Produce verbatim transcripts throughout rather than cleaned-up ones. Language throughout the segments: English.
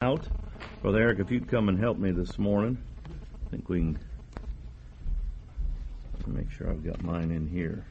out. Brother Eric, if you'd come and help me this morning. I think we can make sure I've got mine in here.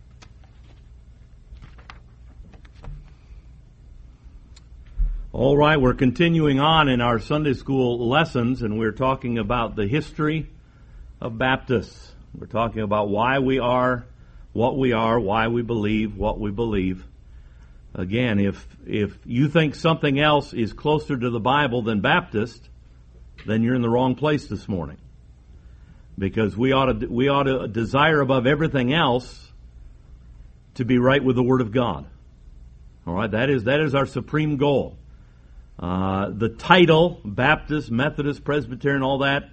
All right, we're continuing on in our Sunday school lessons, and we're talking about the history of Baptists. We're talking about why we are what we are, why we believe what we believe. Again, if if you think something else is closer to the Bible than Baptist, then you're in the wrong place this morning. Because we ought to we ought to desire above everything else to be right with the Word of God. All right, that is that is our supreme goal. Uh, the title, Baptist, Methodist, Presbyterian, all that,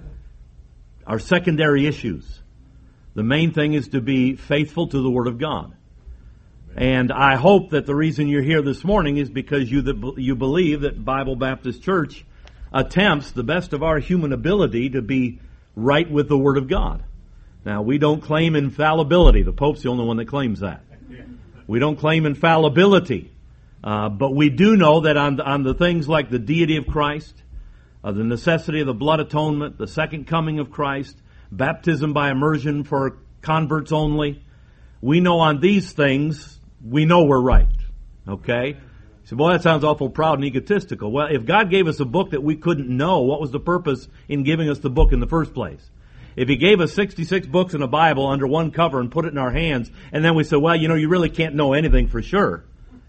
are secondary issues. The main thing is to be faithful to the Word of God. And I hope that the reason you're here this morning is because you the, you believe that Bible Baptist Church attempts the best of our human ability to be right with the Word of God. Now, we don't claim infallibility. The Pope's the only one that claims that. We don't claim infallibility. Uh, but we do know that on, on the things like the deity of Christ, uh, the necessity of the blood atonement, the second coming of Christ, baptism by immersion for converts only, we know on these things, we know we're right. Okay? You say, boy, that sounds awful proud and egotistical. Well, if God gave us a book that we couldn't know, what was the purpose in giving us the book in the first place? If He gave us sixty-six books in a Bible under one cover and put it in our hands, and then we said, well, you know, you really can't know anything for sure.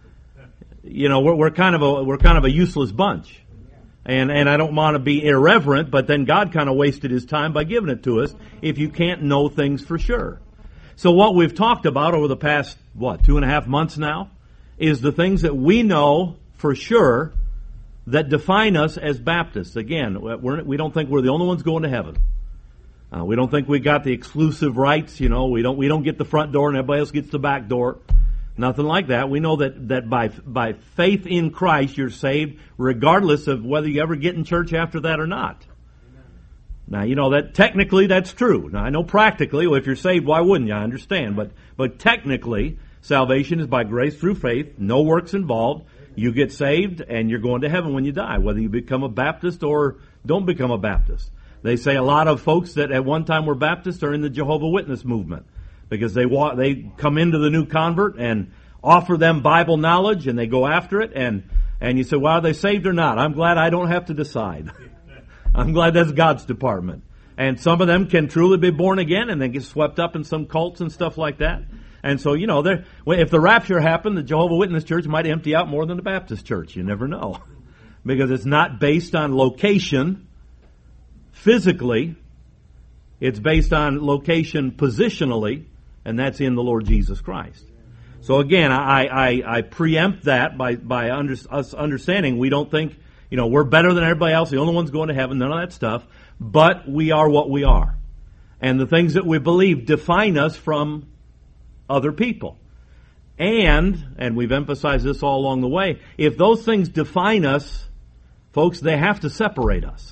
You know, we're, we're kind of a we're kind of a useless bunch, and and I don't want to be irreverent, but then God kind of wasted His time by giving it to us if you can't know things for sure. So what we've talked about over the past what two and a half months now is the things that we know for sure that define us as Baptists. Again, we're, we don't think we're the only ones going to heaven. Uh, we don't think we got the exclusive rights. You know, we don't we don't get the front door and everybody else gets the back door. Nothing like that. We know that, that by by faith in Christ you're saved regardless of whether you ever get in church after that or not. Amen. Now, you know that technically that's true. Now, I know practically, well, if you're saved, why wouldn't you? I understand. But but technically, salvation is by grace through faith, no works involved. You get saved and you're going to heaven when you die, whether you become a Baptist or don't become a Baptist. They say a lot of folks that at one time were Baptists are in the Jehovah's Witness movement. Because they walk, they come into the new convert and offer them Bible knowledge and they go after it and, and you say, well, are they saved or not? I'm glad I don't have to decide. I'm glad that's God's department. And some of them can truly be born again and then get swept up in some cults and stuff like that. And so, you know, if the rapture happened, the Jehovah's Witness church might empty out more than the Baptist church. You never know. Because it's not based on location physically. It's based on location positionally. And that's in the Lord Jesus Christ. So again, I, I, I preempt that by, by under, us understanding we don't think, you know, we're better than everybody else, the only ones going to heaven, none of that stuff. But we are what we are. And the things that we believe define us from other people. And, and we've emphasized this all along the way, if those things define us, folks, they have to separate us.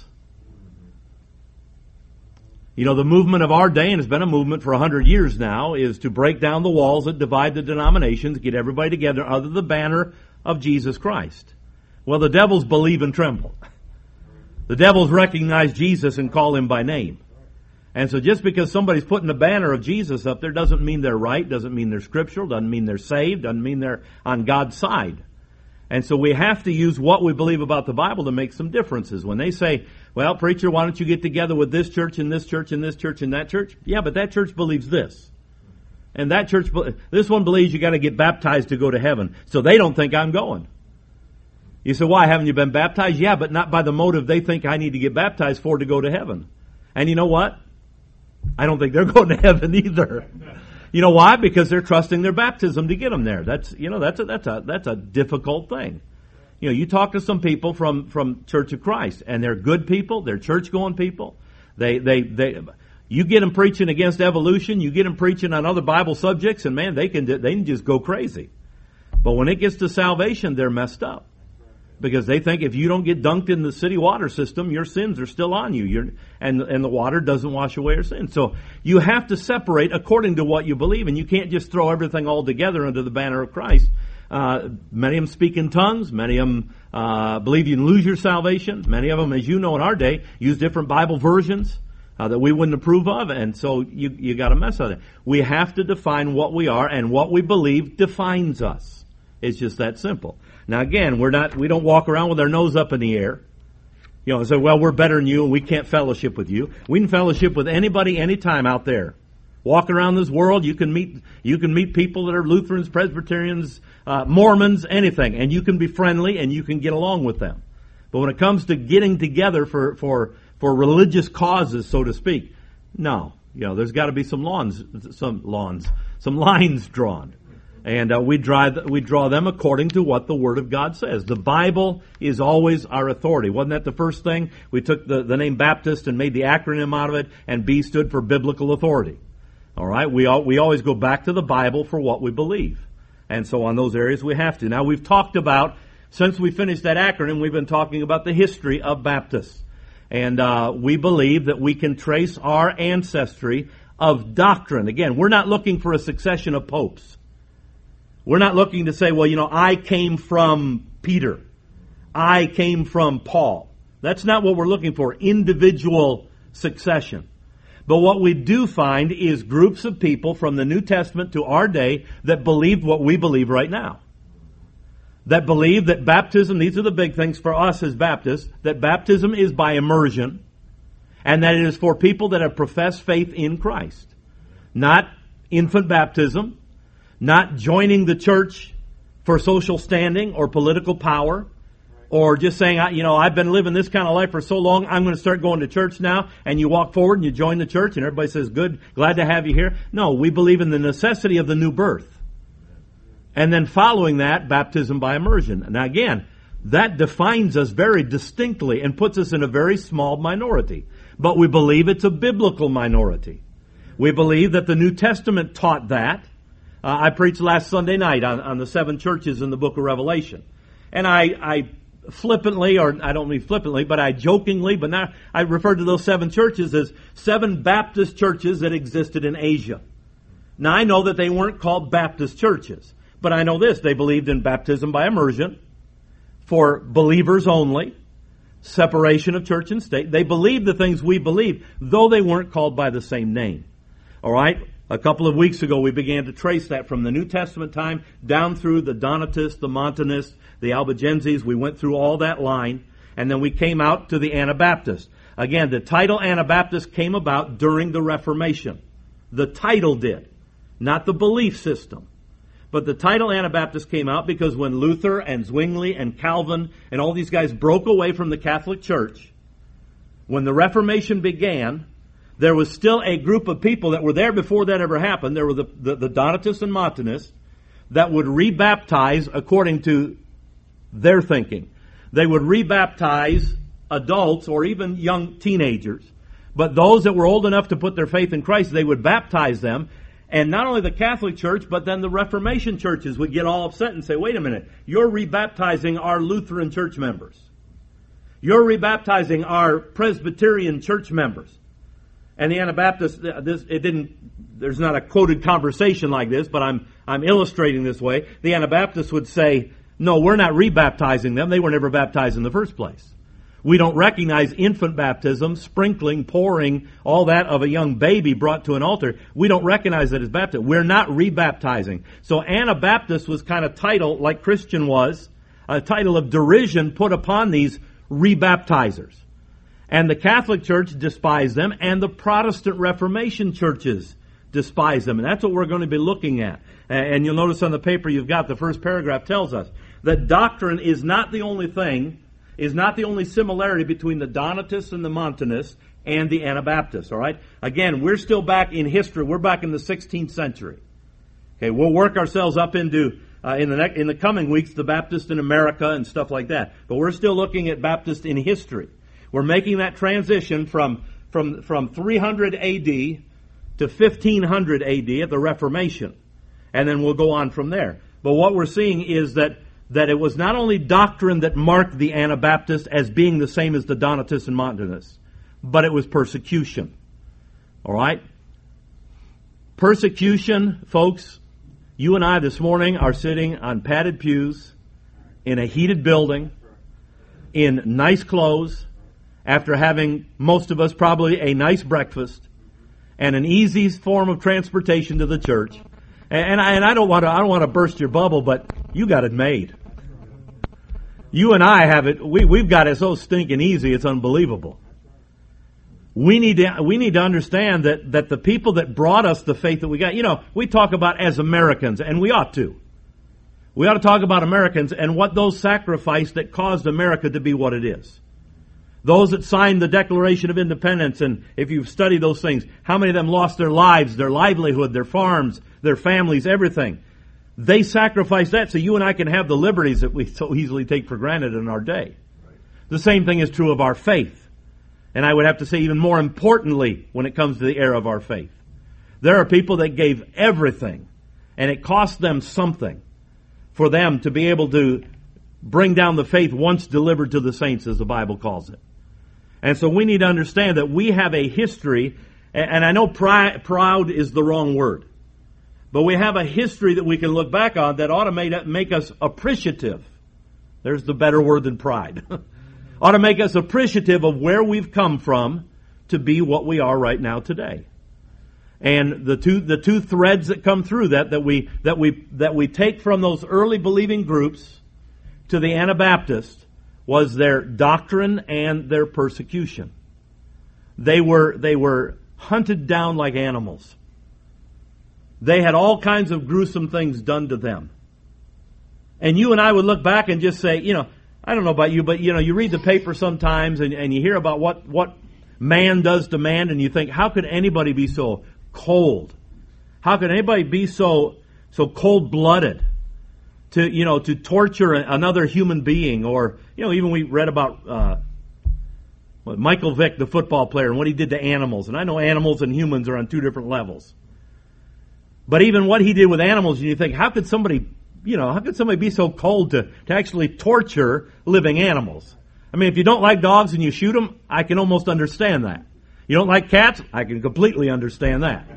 You know, the movement of our day, and it's been a movement for a hundred years now, is to break down the walls that divide the denominations, get everybody together under the banner of Jesus Christ. Well, the devils believe and tremble. The devils recognize Jesus and call Him by name. And so just because somebody's putting the banner of Jesus up there doesn't mean they're right, doesn't mean they're scriptural, doesn't mean they're saved, doesn't mean they're on God's side. And so we have to use what we believe about the Bible to make some differences. When they say, well, preacher, why don't you get together with this church and this church and this church and that church? Yeah, but that church believes this. And that church, this one believes you got to get baptized to go to heaven. So they don't think I'm going. You say, why haven't you been baptized? Yeah, but not by the motive they think I need to get baptized for to go to heaven. And you know what? I don't think they're going to heaven either. You know why? Because they're trusting their baptism to get them there. That's, you know, that's a, that's a, that's a difficult thing. You know, you talk to some people from, from Church of Christ, and they're good people, they're church-going people. They, they, they, you get them preaching against evolution, you get them preaching on other Bible subjects, and man, they can, they can just go crazy. But when it gets to salvation, they're messed up. Because they think if you don't get dunked in the city water system, your sins are still on you. You're, and, and the water doesn't wash away your sins. So you have to separate according to what you believe, and you can't just throw everything all together under the banner of Christ. Uh, many of them speak in tongues. Many of them uh, believe you can lose your salvation. Many of them, as you know, in our day, use different Bible versions uh, that we wouldn't approve of, and so you you got to mess with it. We have to define what we are, and what we believe defines us. It's just that simple. Now, again, we're not we don't walk around with our nose up in the air. You know, and say, well, we're better than you, and we can't fellowship with you. We can fellowship with anybody, anytime out there. Walk around this world, you can meet you can meet people that are Lutherans, Presbyterians, uh, Mormons, anything, and you can be friendly and you can get along with them. But when it comes to getting together for for for religious causes, so to speak, no, you know, there's got to be some lawns, some lawns, some lines drawn, and uh, we draw we draw them according to what the Word of God says. The Bible is always our authority. Wasn't that the first thing? We took the the name Baptist and made the acronym out of it, and B stood for biblical authority. All right, we all, we always go back to the Bible for what we believe. And so on those areas we have to. Now we've talked about, since we finished that acronym, we've been talking about the history of Baptists. And uh, we believe that we can trace our ancestry of doctrine. Again, we're not looking for a succession of popes. We're not looking to say, well, you know, I came from Peter. I came from Paul. That's not what we're looking for, individual succession. But what we do find is groups of people from the New Testament to our day that believed what we believe right now. That believe that baptism, these are the big things for us as Baptists, that baptism is by immersion, and that it is for people that have professed faith in Christ. Not infant baptism, not joining the church for social standing or political power, or just saying, you know, I've been living this kind of life for so long, I'm going to start going to church now, and you walk forward and you join the church, and everybody says, good, glad to have you here. No, we believe in the necessity of the new birth. And then following that, baptism by immersion. Now again, that defines us very distinctly and puts us in a very small minority. But we believe it's a biblical minority. We believe that the New Testament taught that. Uh, I preached last Sunday night on, on the seven churches in the book of Revelation. And I... I flippantly, or I don't mean flippantly, but I jokingly, but now I refer to those seven churches as seven Baptist churches that existed in Asia. Now I know that they weren't called Baptist churches, but I know this, they believed in baptism by immersion, for believers only, separation of church and state. They believed the things we believe, though they weren't called by the same name. All right? A couple of weeks ago, we began to trace that from the New Testament time down through the Donatists, the Montanists, the Albigenses. We went through all that line, and then we came out to the Anabaptists. Again, the title Anabaptist came about during the Reformation. The title did, not the belief system. But the title Anabaptist came out because when Luther and Zwingli and Calvin and all these guys broke away from the Catholic Church, when the Reformation began, there was still a group of people that were there before that ever happened. There were the, the, the Donatists and Montanists that would rebaptize according to their thinking. They would rebaptize adults or even young teenagers. But those that were old enough to put their faith in Christ, they would baptize them. And not only the Catholic Church, but then the Reformation churches would get all upset and say, wait a minute, you're rebaptizing our Lutheran church members. You're rebaptizing our Presbyterian church members. And the Anabaptists, this, it didn't, there's not a quoted conversation like this, but I'm, I'm illustrating this way. The Anabaptists would say, no, we're not rebaptizing them. They were never baptized in the first place. We don't recognize infant baptism, sprinkling, pouring, all that of a young baby brought to an altar. We don't recognize that as baptism. We're not rebaptizing. So Anabaptist was kind of title, like Christian was, a title of derision put upon these rebaptizers. And the Catholic Church despised them, and the Protestant Reformation churches despised them. And that's what we're going to be looking at. And you'll notice on the paper you've got, the first paragraph tells us that doctrine is not the only thing, is not the only similarity between the Donatists and the Montanists and the Anabaptists, all right? Again, we're still back in history. We're back in the sixteenth century. Okay, we'll work ourselves up into, uh, in the next, in the coming weeks, the Baptist in America and stuff like that. But we're still looking at Baptist in history. We're making that transition from, from, from three hundred A D to fifteen hundred A D at the Reformation. And then we'll go on from there. But what we're seeing is that, that it was not only doctrine that marked the Anabaptists as being the same as the Donatists and Montanists, but it was persecution. All right? Persecution, folks, you and I this morning are sitting on padded pews in a heated building in nice clothes, after having, most of us, probably a nice breakfast, and an easy form of transportation to the church. And I, and I don't want to I don't want to burst your bubble, but you got it made. You and I have it. We we've got it so stinking easy. It's unbelievable. We need to we need to understand that that the people that brought us the faith that we got. You know, we talk about as Americans, and we ought to. We ought to talk about Americans and what those sacrificed that caused America to be what it is. Those that signed the Declaration of Independence, and if you've studied those things, how many of them lost their lives, their livelihood, their farms, their families, everything. They sacrificed that so you and I can have the liberties that we so easily take for granted in our day. The same thing is true of our faith. And I would have to say even more importantly when it comes to the era of our faith. There are people that gave everything, and it cost them something for them to be able to bring down the faith once delivered to the saints, as the Bible calls it. And so we need to understand that we have a history, and I know pride, proud is the wrong word, but we have a history that we can look back on that ought to make, make us appreciative. There's the better word than pride. Ought to make us appreciative of where we've come from to be what we are right now today. And the two the two threads that come through that that we that we that we take from those early believing groups to the Anabaptists was their doctrine and their persecution. They were they were hunted down like animals. They had all kinds of gruesome things done to them. And you and I would look back and just say, you know, I don't know about you, but you know, you read the paper sometimes and, and you hear about what, what man does to man, and you think, how could anybody be so cold? How could anybody be so so cold-blooded to you know to torture another human being? Or you know, even we read about uh, Michael Vick, the football player, and what he did to animals. And I know animals and humans are on two different levels. But even what he did with animals, you think, how could somebody, you know, how could somebody be so cold to, to actually torture living animals? I mean, if you don't like dogs and you shoot them, I can almost understand that. You don't like cats? I can completely understand that.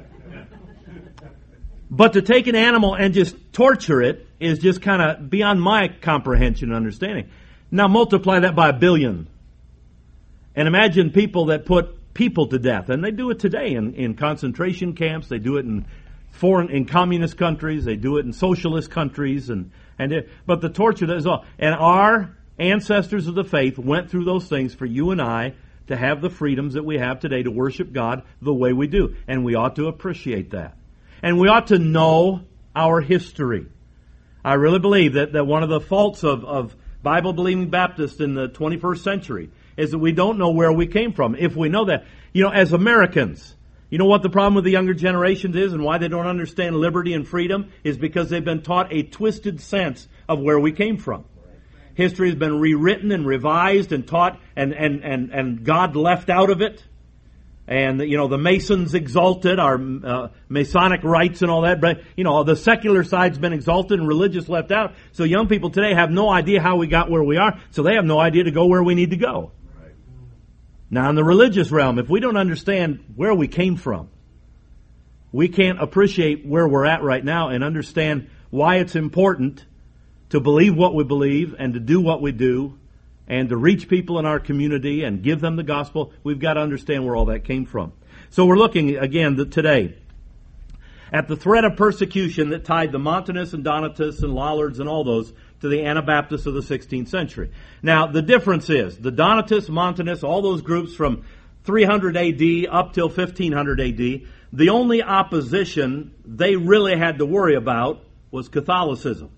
But to take an animal and just torture it is just kind of beyond my comprehension and understanding. Now multiply that by a billion. And imagine people that put people to death. And they do it today in, in concentration camps. They do it in foreign, in communist countries. They do it in socialist countries. And, and it, but the torture that is all. And our ancestors of the faith went through those things for you and I to have the freedoms that we have today to worship God the way we do. And we ought to appreciate that. And we ought to know our history. I really believe that, that one of the faults of, of Bible-believing Baptists in the twenty-first century is that we don't know where we came from. If we know that, you know, as Americans, you know what the problem with the younger generations is and why they don't understand liberty and freedom is because they've been taught a twisted sense of where we came from. History has been rewritten and revised and taught, and, and, and, and God left out of it. And, you know, the Masons exalted, our uh, Masonic rites and all that. But, you know, the secular side's been exalted and religious left out. So young people today have no idea how we got where we are. So they have no idea to go where we need to go. Right. Now, in the religious realm, if we don't understand where we came from, we can't appreciate where we're at right now and understand why it's important to believe what we believe and to do what we do and to reach people in our community and give them the gospel. We've got to understand where all that came from. So we're looking again today at the thread of persecution that tied the Montanists and Donatists and Lollards and all those to the Anabaptists of the sixteenth century. Now, the difference is the Donatists, Montanists, all those groups from three hundred A D up till fifteen hundred A D, the only opposition they really had to worry about was Catholicism.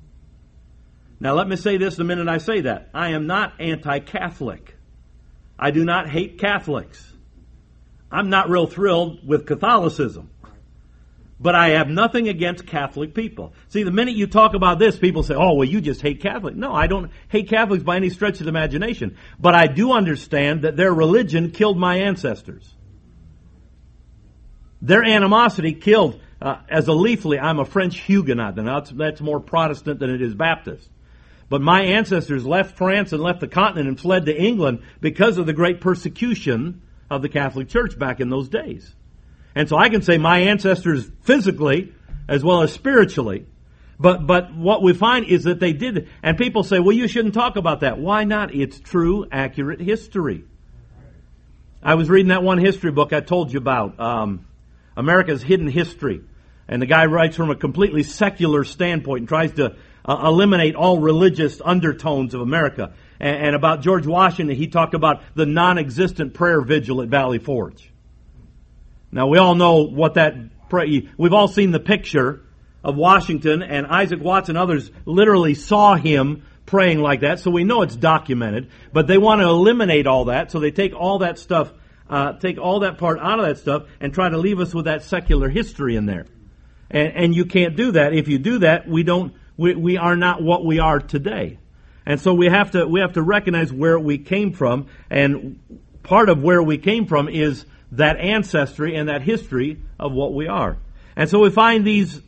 Now, let me say this the minute I say that. I am not anti-Catholic. I do not hate Catholics. I'm not real thrilled with Catholicism. But I have nothing against Catholic people. See, the minute you talk about this, people say, oh, well, you just hate Catholics. No, I don't hate Catholics by any stretch of the imagination. But I do understand that their religion killed my ancestors. Their animosity killed, uh, as a leaflet, I'm a French Huguenot. And that's, that's more Protestant than it is Baptist. But my ancestors left France and left the continent and fled to England because of the great persecution of the Catholic Church back in those days. And so I can say my ancestors physically as well as spiritually, But but what we find is that they did, and people say, well, you shouldn't talk about that. Why not? It's true, accurate history. I was reading that one history book I told you about, um, America's Hidden History. And the guy writes from a completely secular standpoint and tries to uh, eliminate all religious undertones of America. And, and about George Washington, he talked about the non-existent prayer vigil at Valley Forge. Now, we all know what that pray. We've all seen the picture of Washington, and Isaac Watts and others literally saw him praying like that, so we know it's documented. But they want to eliminate all that, so they take all that stuff, uh, take all that part out of that stuff, and try to leave us with that secular history in there. And, and you can't do that. If you do that, we don't. We, we are not what we are today. And so we have to we have to recognize where we came from, and part of where we came from is that ancestry and that history of what we are. And so we find these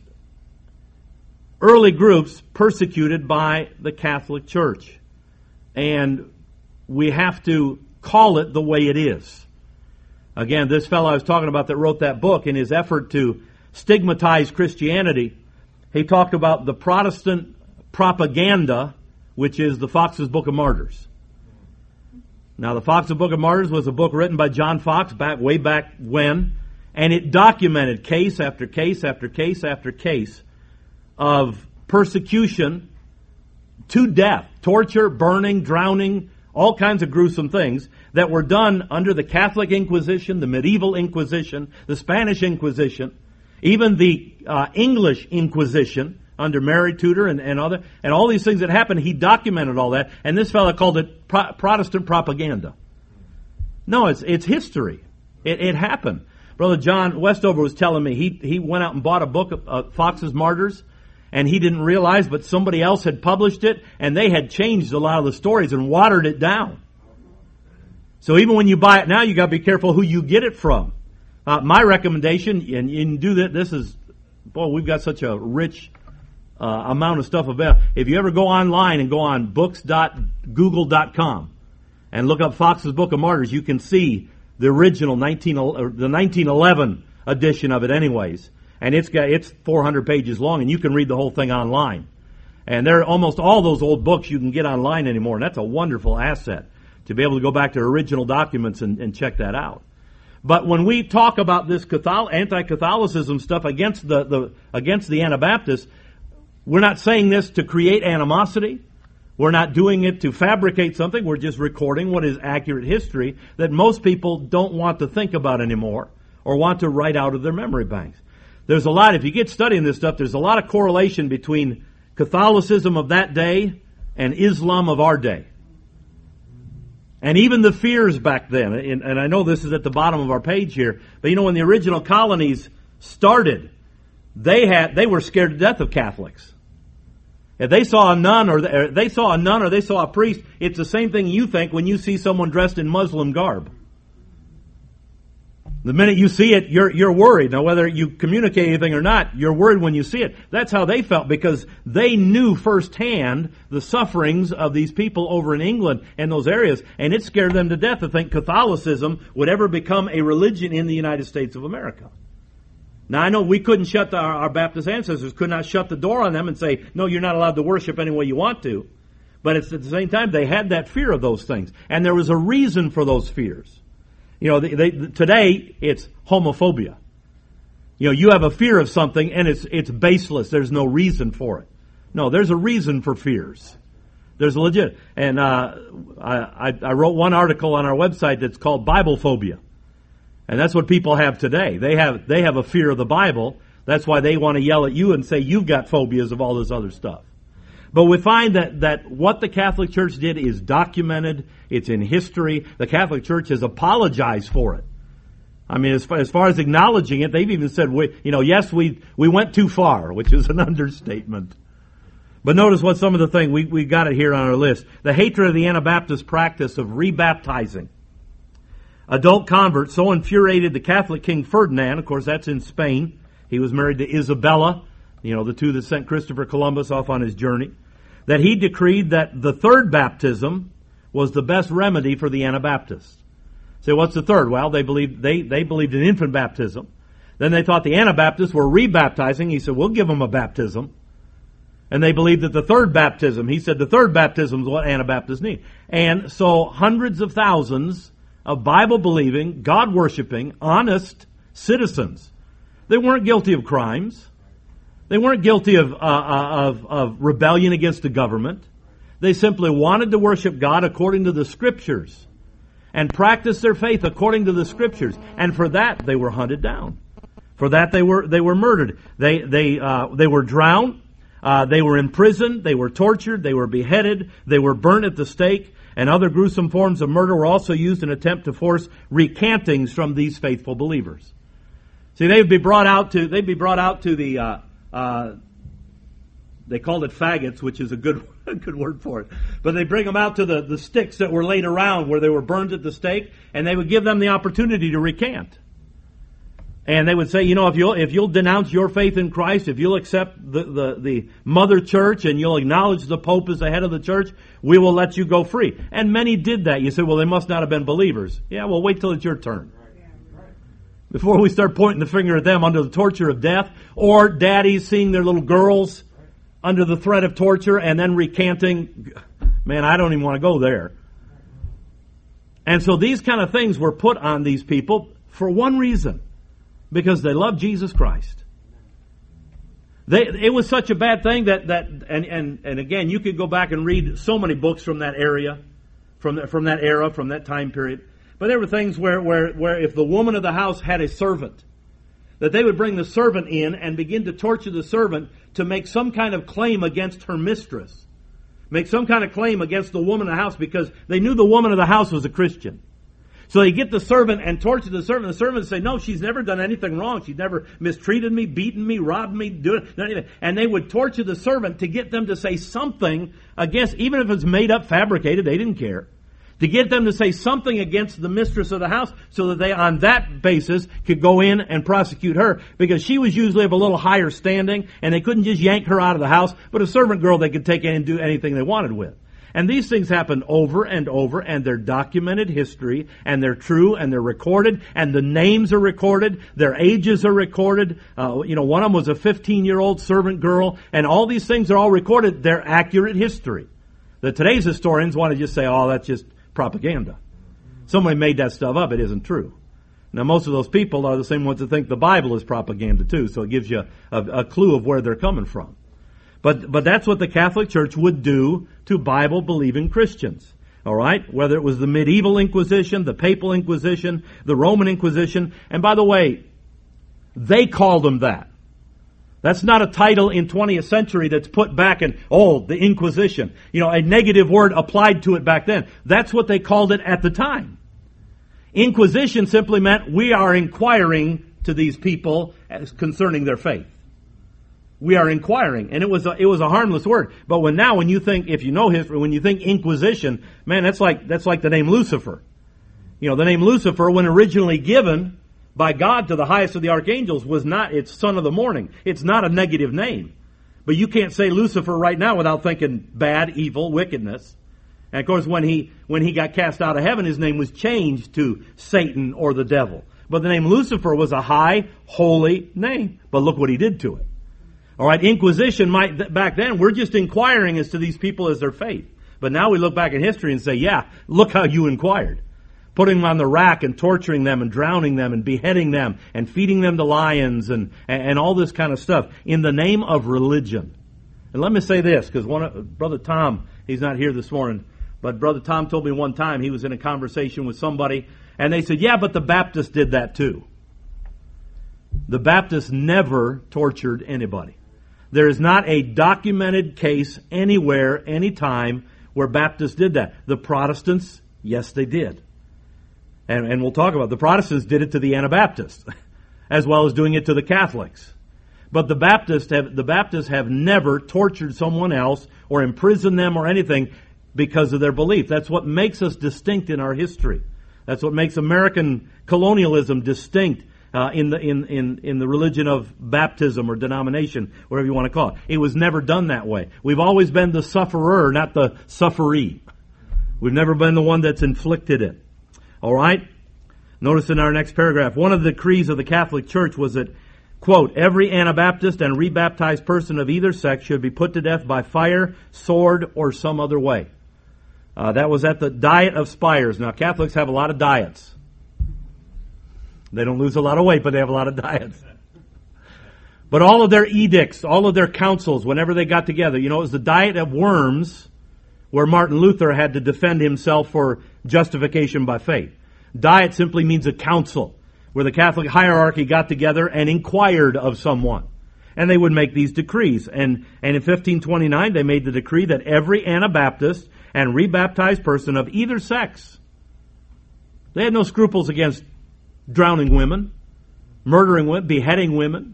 early groups persecuted by the Catholic Church. And we have to call it the way it is. Again, this fellow I was talking about that wrote that book, in his effort to stigmatize Christianity, he talked about the Protestant propaganda, which is the Fox's Book of Martyrs. Now, the Fox's Book of Martyrs was a book written by John Fox back way back when, and it documented case after case after case after case of persecution to death, torture, burning, drowning, all kinds of gruesome things that were done under the Catholic Inquisition, the medieval Inquisition, the Spanish Inquisition, even the uh, English Inquisition under Mary Tudor and, and other, and all these things that happened. He documented all that, and this fellow called it pro- Protestant propaganda. No, it's it's history. It, it happened. Brother John Westover was telling me he he went out and bought a book of uh, Fox's Martyrs, and he didn't realize, but somebody else had published it, and they had changed a lot of the stories and watered it down. So even when you buy it now, you got to be careful who you get it from. Uh, my recommendation, and you can do that. This is, boy, we've got such a rich uh, amount of stuff available. If you ever go online and go on books dot google dot com and look up Fox's Book of Martyrs, you can see the original nineteen or the nineteen eleven edition of it, anyways. And it's got it's four hundred pages long, and you can read the whole thing online. And there, almost all those old books you can get online anymore, and that's a wonderful asset to be able to go back to original documents and, and check that out. But when we talk about this Catholic, anti-Catholicism stuff against the, the against the Anabaptists, we're not saying this to create animosity. We're not doing it to fabricate something. We're just recording what is accurate history that most people don't want to think about anymore or want to write out of their memory banks. There's a lot, if you get studying this stuff, there's a lot of correlation between Catholicism of that day and Islam of our day. And even the fears back then, and, and I know this is at the bottom of our page here, but you know, when the original colonies started, they had they were scared to death of Catholics. If they saw a nun or, the, or they saw a nun or they saw a priest, it's the same thing you think when you see someone dressed in Muslim garb. The minute you see it, you're you're worried. Now, whether you communicate anything or not, you're worried when you see it. That's how they felt, because they knew firsthand the sufferings of these people over in England and those areas, and it scared them to death to think Catholicism would ever become a religion in the United States of America. Now, I know we couldn't shut the, our, our Baptist ancestors could not shut the door on them and say, no, you're not allowed to worship any way you want to. But it's at the same time, they had that fear of those things, and there was a reason for those fears. You know, they, they, today it's homophobia. You know, you have a fear of something and it's it's baseless. There's no reason for it. No, there's a reason for fears. There's a legit. And uh, I, I wrote one article on our website that's called Bible phobia, and that's what people have today. They have they have a fear of the Bible. That's why they want to yell at you and say you've got phobias of all this other stuff. But we find that, that what the Catholic Church did is documented. It's in history. The Catholic Church has apologized for it. I mean, as far, as far as acknowledging it, they've even said, we, you know, yes, we we went too far, which is an understatement. But notice what some of the things, we, we got it here on our list. The hatred of the Anabaptist practice of rebaptizing. Adult converts so infuriated the Catholic King Ferdinand, of course that's in Spain. He was married to Isabella, you know, the two that sent Christopher Columbus off on his journey, that he decreed that the third baptism was the best remedy for the Anabaptists. So what's the third? Well, they believed they, they believed in infant baptism. Then they thought the Anabaptists were rebaptizing. He said, we'll give them a baptism. And they believed that the third baptism, he said the third baptism is what Anabaptists need. And so hundreds of thousands of Bible-believing, God-worshiping, honest citizens, they weren't guilty of crimes. They weren't guilty of, uh, of, of rebellion against the government. They simply wanted to worship God according to the Scriptures and practice their faith according to the Scriptures. And for that, they were hunted down. For that, they were they were murdered. They they uh, they were drowned. Uh, they were imprisoned. They were tortured. They were beheaded. They were burnt at the stake. And other gruesome forms of murder were also used in an attempt to force recantings from these faithful believers. See, they'd be brought out to they'd be brought out to the uh, uh, they called it faggots, which is a good a good word for it. But they bring them out to the, the sticks that were laid around where they were burned at the stake, and they would give them the opportunity to recant. And they would say, you know, if you'll if you'll denounce your faith in Christ, if you'll accept the, the, the mother church and you'll acknowledge the Pope as the head of the church, we will let you go free. And many did that. You say, well, they must not have been believers. Yeah, well, wait till it's your turn. Before we start pointing the finger at them under the torture of death, or daddies seeing their little girls under the threat of torture and then recanting, man, I don't even want to go there. And so these kind of things were put on these people for one reason. Because they love Jesus Christ. They, it was such a bad thing that, that and, and, and again, you could go back and read so many books from that area, from that, from that era, from that time period. But there were things where, where, where if the woman of the house had a servant, that they would bring the servant in and begin to torture the servant to make some kind of claim against her mistress. Make some kind of claim against the woman of the house because they knew the woman of the house was a Christian. So they get the servant and torture the servant. The servant would say, no, she's never done anything wrong. She's never mistreated me, beaten me, robbed me, doing anything. And they would torture the servant to get them to say something against, even if it's made up, fabricated, they didn't care. To get them to say something against the mistress of the house so that they, on that basis, could go in and prosecute her. Because she was usually of a little higher standing and they couldn't just yank her out of the house. But a servant girl they could take in and do anything they wanted with. And these things happen over and over, and they're documented history, and they're true, and they're recorded, and the names are recorded, their ages are recorded. Uh, you know, one of them was a fifteen-year-old servant girl, and all these things are all recorded. They're accurate history. The today's historians want to just say, oh, that's just propaganda. Somebody made that stuff up. It isn't true. Now, most of those people are the same ones that think the Bible is propaganda, too, so it gives you a, a clue of where they're coming from. But but that's what the Catholic Church would do to Bible-believing Christians. All right? Whether it was the medieval Inquisition, the Papal Inquisition, the Roman Inquisition. And by the way, they called them that. That's not a title in twentieth century that's put back in, oh, the Inquisition. You know, a negative word applied to it back then. That's what they called it at the time. Inquisition simply meant we are inquiring to these people as concerning their faith. We are inquiring, and it was a, it was a harmless word. But when now, when you think, if you know history, when you think Inquisition, man, that's like that's like the name Lucifer. You know, the name Lucifer, when originally given by God to the highest of the archangels, was not, it's son of the morning. It's not a negative name. But you can't say Lucifer right now without thinking bad, evil, wickedness. And of course, when he when he got cast out of heaven, his name was changed to Satan or the devil. But the name Lucifer was a high, holy name. But look what he did to it. All right, Inquisition might, back then, we're just inquiring as to these people as their faith. But now we look back in history and say, yeah, look how you inquired. Putting them on the rack and torturing them and drowning them and beheading them and feeding them to lions and, and all this kind of stuff in the name of religion. And let me say this, because one of, Brother Tom, he's not here this morning, but Brother Tom told me one time he was in a conversation with somebody and they said, yeah, but the Baptists did that too. The Baptists never tortured anybody. There is not a documented case anywhere, anytime, where Baptists did that. The Protestants, yes, they did. And, and we'll talk about it. The Protestants did it to the Anabaptists, as well as doing it to the Catholics. But the Baptists have, the Baptists have never tortured someone else or imprisoned them or anything because of their belief. That's what makes us distinct in our history. That's what makes American colonialism distinct. Uh, in the in, in in the religion of baptism or denomination, whatever you want to call it. It was never done that way. We've always been the sufferer, not the sufferee. We've never been the one that's inflicted it. All right? Notice in our next paragraph, one of the decrees of the Catholic Church was that Quote, every Anabaptist and rebaptized person of either sex should be put to death by fire, sword, or some other way. Uh, that was at the Diet of Spires. Now, Catholics have a lot of diets. They don't lose a lot of weight, but they have a lot of diets. But all of their edicts, all of their councils, whenever they got together, you know, it was the Diet of Worms, where Martin Luther had to defend himself for justification by faith. Diet simply means a council, where the Catholic hierarchy got together and inquired of someone. And they would make these decrees. And, and in fifteen twenty-nine, they made the decree that every Anabaptist and rebaptized person of either sex, they had no scruples against drowning women, murdering women, beheading women,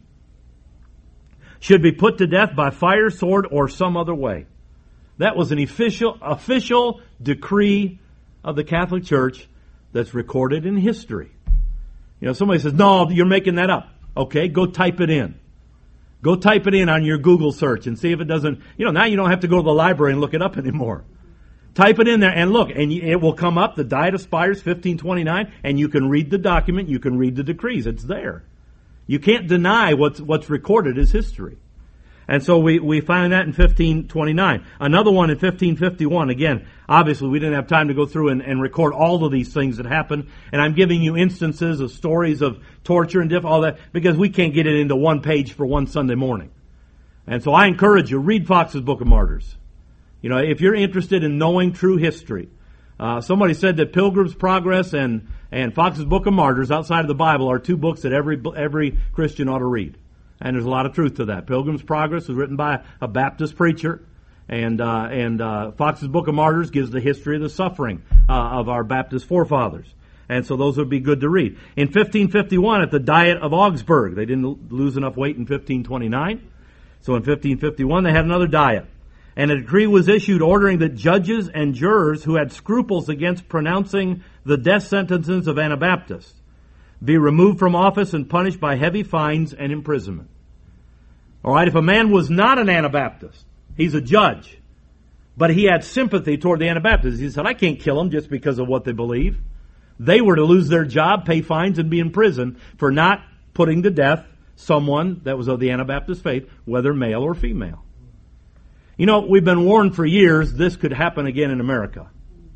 should be put to death by fire, sword, or some other way. That was an official, official decree of the Catholic Church that's recorded in history. You know, somebody says, no, you're making that up. Okay, go type it in. Go type it in on your Google search and see if it doesn't, you know, now you don't have to go to the library and look it up anymore. Type it in there and look, and it will come up, the Diet of Spires, fifteen twenty-nine, and you can read the document, you can read the decrees. It's there. You can't deny what's what's recorded as history. And so we, we find that in fifteen twenty-nine. Another one in fifteen fifty-one. Again, obviously we didn't have time to go through and, and record all of these things that happened. And I'm giving you instances of stories of torture and diff, all that, because we can't get it into one page for one Sunday morning. And so I encourage you, read Fox's Book of Martyrs. You know, if you're interested in knowing true history. Uh, somebody said that Pilgrim's Progress and, and Fox's Book of Martyrs, outside of the Bible, are two books that every every Christian ought to read. And there's a lot of truth to that. Pilgrim's Progress was written by a Baptist preacher, and uh, and uh, Fox's Book of Martyrs gives the history of the suffering uh, of our Baptist forefathers. And so those would be good to read. In fifteen fifty-one, at the Diet of Augsburg, they didn't lose enough weight in fifteen twenty-nine. So in fifteen fifty-one, they had another diet. And a decree was issued ordering that judges and jurors who had scruples against pronouncing the death sentences of Anabaptists be removed from office and punished by heavy fines and imprisonment. All right, if a man was not an Anabaptist, he's a judge, but he had sympathy toward the Anabaptists. He said, I can't kill them just because of what they believe. They were to lose their job, pay fines, and be in prison for not putting to death someone that was of the Anabaptist faith, whether male or female. You know, we've been warned for years this could happen again in America.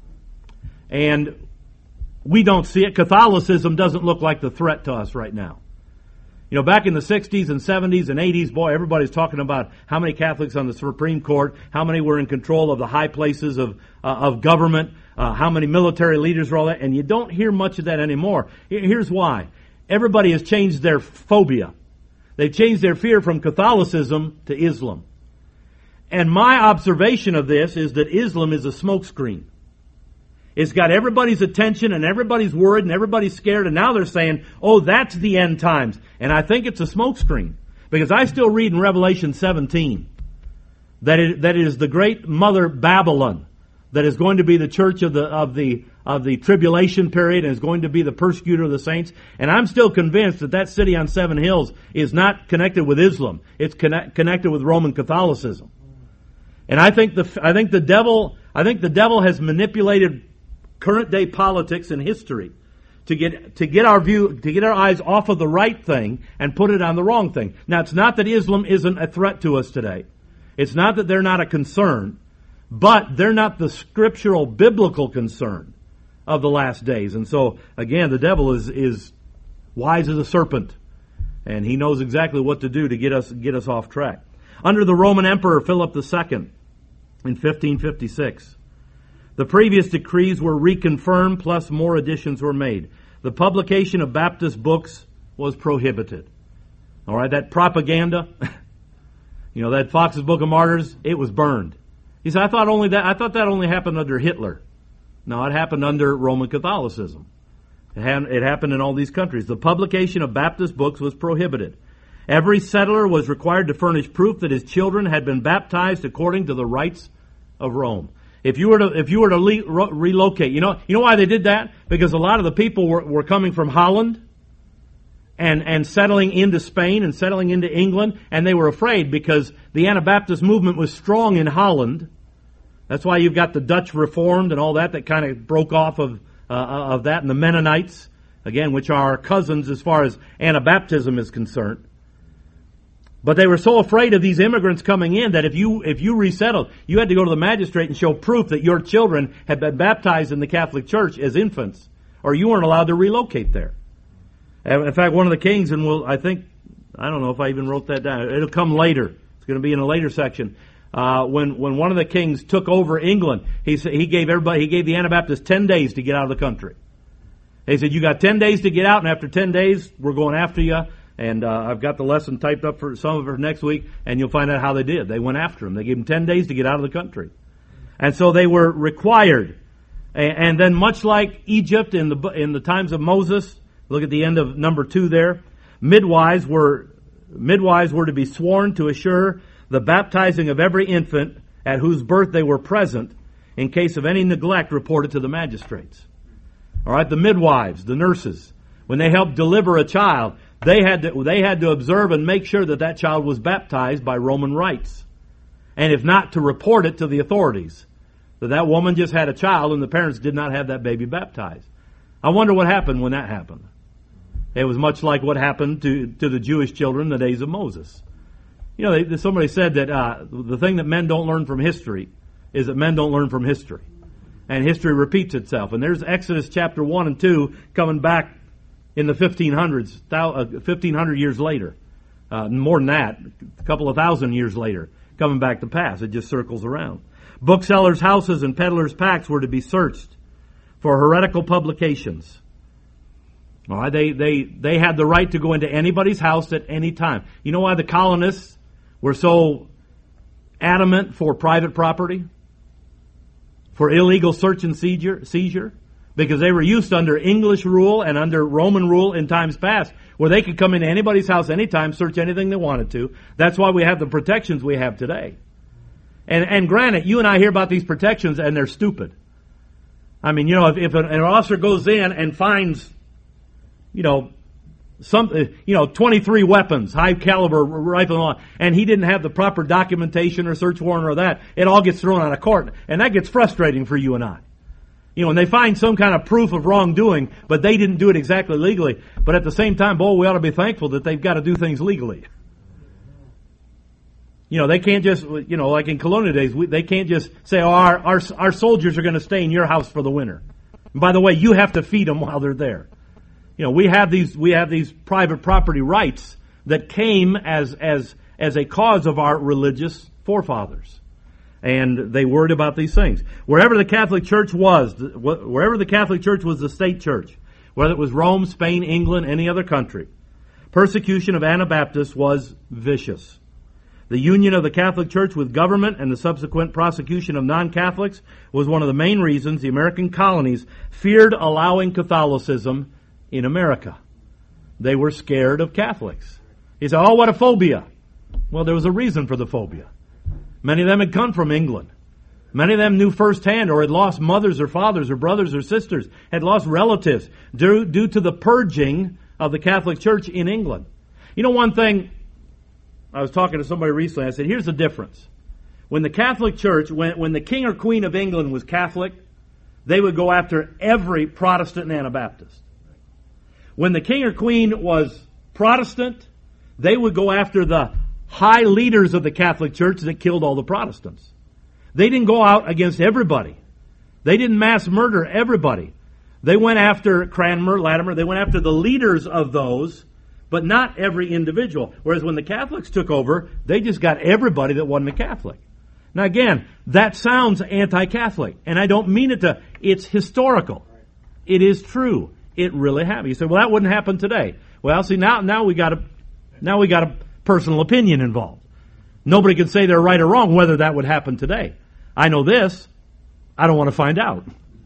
And we don't see it. Catholicism doesn't look like the threat to us right now. You know, back in the sixties and seventies and eighties, boy, everybody's talking about how many Catholics on the Supreme Court, how many were in control of the high places of uh, of government, uh, how many military leaders were all that, and you don't hear much of that anymore. Here's why. Everybody has changed their phobia. They've changed their fear from Catholicism to Islam. And my observation of this is that Islam is a smokescreen. It's got everybody's attention and everybody's worried and everybody's scared, and now they're saying, oh, that's the end times. And I think it's a smokescreen. Because I still read in Revelation seventeen that it, that it is the great mother Babylon that is going to be the church of the of the of the tribulation period and is going to be the persecutor of the saints. And I'm still convinced that that city on Seven Hills is not connected with Islam. It's connect, connected with Roman Catholicism. And I think the I think the devil I think the devil has manipulated current day politics and history to get to get our view to get our eyes off of the right thing and put it on the wrong thing. Now, it's not that Islam isn't a threat to us today. It's not that they're not a concern, but they're not the scriptural biblical concern of the last days. And so again, the devil is is wise as a serpent, and he knows exactly what to do to get us get us off track. Under the Roman Emperor Philip the Second in fifteen fifty-six, the previous decrees were reconfirmed, plus more additions were made. The publication of Baptist books was prohibited. All right, that propaganda, you know, that Fox's Book of Martyrs, it was burned. He said, I thought only that I thought that only happened under Hitler. No, it happened under Roman Catholicism. It, had, it happened in all these countries. The publication of Baptist books was prohibited. Every settler was required to furnish proof that his children had been baptized according to the rites of Rome. If you were to if you were to le- re- relocate, you know you know why they did that? Because a lot of the people were, were coming from Holland and and settling into Spain and settling into England, and they were afraid because the Anabaptist movement was strong in Holland. That's why you've got the Dutch Reformed and all that that kind of broke off of uh, of that, and the Mennonites, again, which are our cousins as far as Anabaptism is concerned. But they were so afraid of these immigrants coming in that if you if you resettled, you had to go to the magistrate and show proof that your children had been baptized in the Catholic Church as infants, or you weren't allowed to relocate there. And in fact, one of the kings, and we'll, I think, I don't know if I even wrote that down. It'll come later. It's going to be in a later section. Uh, when when one of the kings took over England, he said he gave everybody he gave the Anabaptists ten days to get out of the country. He said, "You got ten days to get out, and after ten days, we're going after you." And uh, I've got the lesson typed up for some of it next week, and you'll find out how they did. They went after him. They gave him ten days to get out of the country. And so they were required. And, and then much like Egypt in the in the times of Moses, look at the end of number two there, midwives were midwives were to be sworn to assure the baptizing of every infant at whose birth they were present in case of any neglect reported to the magistrates. All right, the midwives, the nurses, when they helped deliver a child, They had to, they had to observe and make sure that that child was baptized by Roman rites. And if not, to report it to the authorities. That that woman just had a child and the parents did not have that baby baptized. I wonder what happened when that happened. It was much like what happened to, to the Jewish children in the days of Moses. You know, they, somebody said that uh, the thing that men don't learn from history is that men don't learn from history. And history repeats itself. And there's Exodus chapter one and two coming back in the fifteen hundreds, fifteen hundred years later. Uh, more than that, a couple of thousand years later, coming back to pass. It just circles around. Booksellers' houses and peddlers' packs were to be searched for heretical publications. All right, they, they, they had the right to go into anybody's house at any time. You know why the colonists were so adamant for private property? For illegal search and seizure? seizure? Because they were used under English rule and under Roman rule in times past, where they could come into anybody's house anytime, search anything they wanted to. That's why we have the protections we have today. And, and granted, you and I hear about these protections and they're stupid. I mean, you know, if, if an, an officer goes in and finds, you know, some, you know, twenty-three weapons, high caliber rifle, and he didn't have the proper documentation or search warrant or that, it all gets thrown out of court. And that gets frustrating for you and I. You know, and they find some kind of proof of wrongdoing, but they didn't do it exactly legally. But at the same time, boy, we ought to be thankful that they've got to do things legally. You know, they can't just, you know, like in colonial days, we, they can't just say, oh, our, our, our soldiers are going to stay in your house for the winter. And by the way, you have to feed them while they're there. You know, we have these, we have these private property rights that came as, as, as a cause of our religious forefathers. And they worried about these things. Wherever the Catholic Church was, wherever the Catholic Church was the state church, whether it was Rome, Spain, England, any other country, persecution of Anabaptists was vicious. The union of the Catholic Church with government and the subsequent prosecution of non-Catholics was one of the main reasons the American colonies feared allowing Catholicism in America. They were scared of Catholics. You say, oh, what a phobia. Well, there was a reason for the phobia. Many of them had come from England. Many of them knew firsthand or had lost mothers or fathers or brothers or sisters, had lost relatives due, due to the purging of the Catholic Church in England. You know one thing, I was talking to somebody recently, I said, here's the difference. When the Catholic Church, when, when the King or Queen of England was Catholic, they would go after every Protestant and Anabaptist. When the King or Queen was Protestant, they would go after the high leaders of the Catholic Church that killed all the Protestants. They didn't go out against everybody. They didn't mass murder everybody. They went after Cranmer, Latimer, they went after the leaders of those, but not every individual. Whereas when the Catholics took over, they just got everybody that wasn't a Catholic. Now again, that sounds anti-Catholic, and I don't mean it to, it's historical. It is true. It really happened. You say, well, that wouldn't happen today. Well, see, now, now we got a, now we got a personal opinion involved. Nobody can say they're right or wrong whether that would happen today. I know this. I don't want to find out.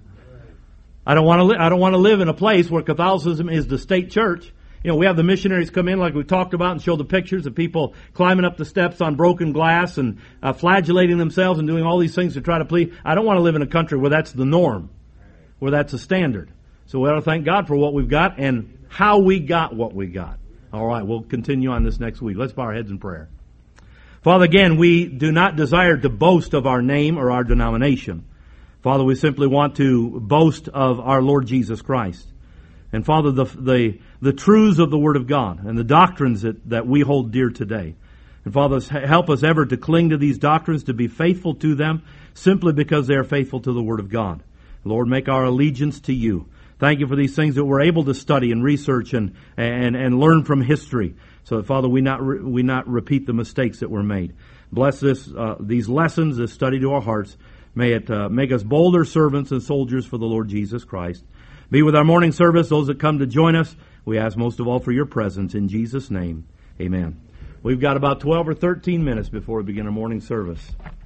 I don't want to. Li- I don't want to live in a place where Catholicism is the state church. You know, we have the missionaries come in, like we talked about, and show the pictures of people climbing up the steps on broken glass and uh, flagellating themselves and doing all these things to try to please. I don't want to live in a country where that's the norm, where that's a standard. So we ought to thank God for what we've got and how we got what we got. All right, we'll continue on this next week. Let's bow our heads in prayer. Father, again, we do not desire to boast of our name or our denomination. Father, we simply want to boast of our Lord Jesus Christ. And Father, the the, the truths of the Word of God and the doctrines that, that we hold dear today. And Father, help us ever to cling to these doctrines, to be faithful to them, simply because they are faithful to the Word of God. Lord, make our allegiance to you. Thank you for these things that we're able to study and research and and, and learn from history, so that, Father, we not re, we not repeat the mistakes that were made. Bless this uh, these lessons, this study to our hearts. May it uh, make us bolder servants and soldiers for the Lord Jesus Christ. Be with our morning service, those that come to join us. We ask most of all for your presence. In Jesus' name, amen. We've got about twelve or thirteen minutes before we begin our morning service.